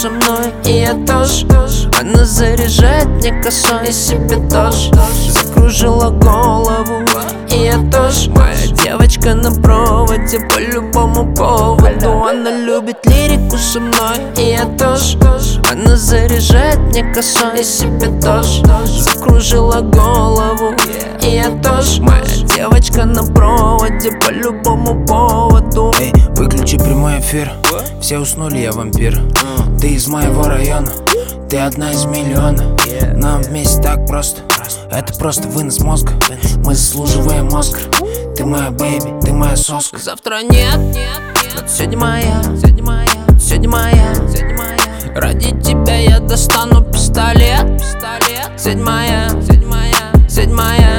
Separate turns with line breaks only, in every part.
со мной, и я тоже. Она заряжает мне косой, и себе тоже. Закружила голову, и я тоже. Моя девочка на проводе по любому поводу. Она любит лирику со мной, и я тоже. Она заряжает мне косой, и себе тоже. Закружила голову, и я тоже. Моя девочка на проводе по любому поводу.
Эй, выключи прямой эфир, все уснули, я вампир. Ты из моего района, ты одна из миллиона. Нам вместе так просто, это просто вынос мозга. Мы заслуживаем Оскар. Ты моя бэйби, ты моя соска.
Завтра нет, но сегодня моя, сегодня моя. Ради тебя я достану пистолет. Сегодня моя, сегодня моя.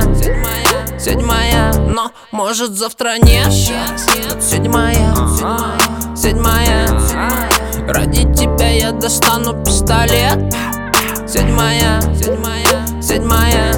Но может завтра нет, но сегодня моя, сегодня моя. Ради тебя я достану пистолет. Сегодня моя, сегодня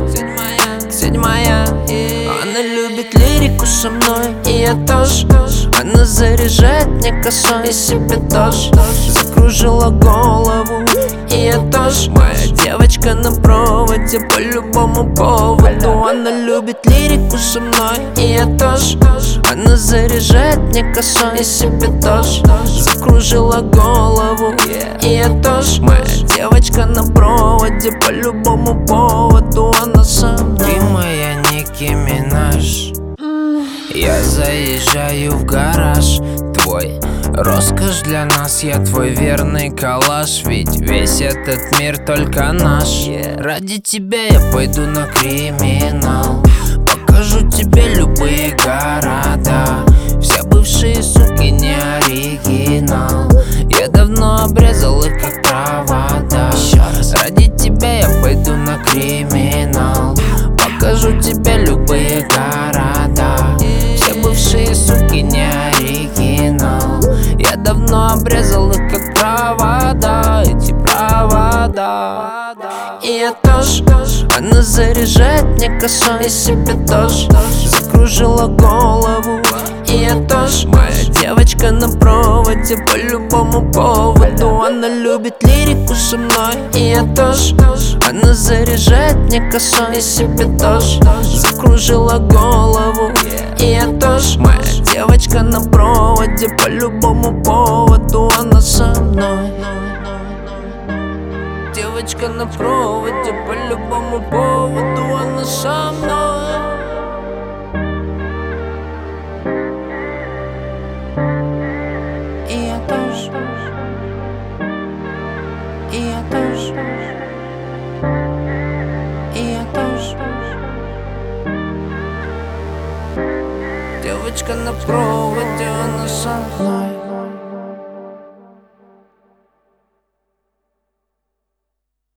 моя. Она любит лирику со мной, и я тоже. Она заряжает мне косой, и себе тоже. Закружила голову, и я тоже. Моя девочка на проводе по любому поводу. Она любит лирику со мной, и я тоже. Она заряжает мне косой, и себе тоже. Закружила голову, и я тоже. Моя девочка на проводе по любому поводу. Она со мной.
Ты моя Ники Минаж. Я заезжаю в гараж твой, роскошь для нас, я твой верный калаш. Ведь весь этот мир только наш. Ради тебя я пойду на криминал. Покажу тебе любые города. Все бывшие суки не оригинал. Я давно обрезал их как провода. Ради тебя я пойду на криминал. Покажу тебе любые города. Все бывшие суки не оригинал. Я давно обрезал их как провода. Эти провода. И я тоже. Она заряжает мне косой, и себе тоже. Закружила голову, и я тоже. Моя девочка на проводе по любому поводу. Она любит лирику со мной, и я тоже. Она заряжает мне косой, и себе тоже. Закружила голову, и я тоже. Моя девочка на проводе по любому поводу. Она со мной. Девочка на проводе по любому поводу. Она со мной. И я тоже. И я тоже. И я тоже. Девочка на проводе, она со мной.